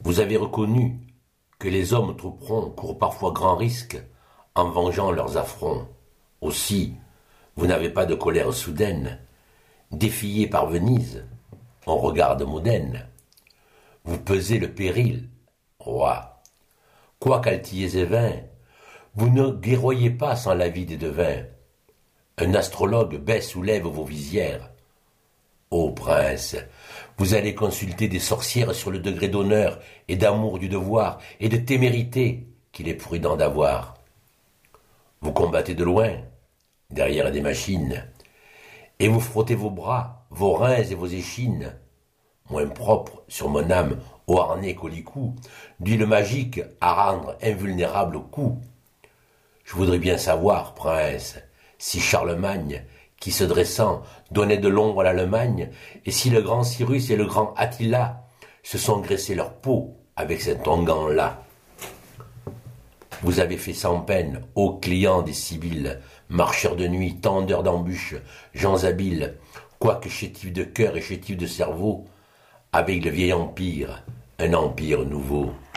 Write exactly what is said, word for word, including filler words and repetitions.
Vous avez reconnu que les hommes trop prompts courent parfois grand risque en vengeant leurs affronts. Aussi, vous n'avez pas de colère soudaine, défiée par Venise, on regarde Modène. Vous pesez le péril, roi. Quoique altiers et vains, vous ne guerroyez pas sans l'avis des devins. Un astrologue baisse ou lève vos visières. Ô prince, vous allez consulter des sorcières sur le degré d'honneur et d'amour du devoir et de témérité qu'il est prudent d'avoir. Vous combattez de loin, derrière des machines, et vous frottez vos bras, vos reins et vos échines, moins propres sur mon âme au harnais qu'au licou, d'huile magique à rendre invulnérable au coup. Je voudrais bien savoir, prince, si Charlemagne, qui se dressant, donnait de l'ombre à l'Allemagne, et si le grand Cyrus et le grand Attila se sont graissés leur peau avec cet onguent-là. Vous avez fait sans peine, ô clients des Sibylles, marcheurs de nuit, tendeurs d'embûches, gens habiles, quoique chétifs de cœur et chétifs de cerveau, avec le vieil empire, un empire nouveau.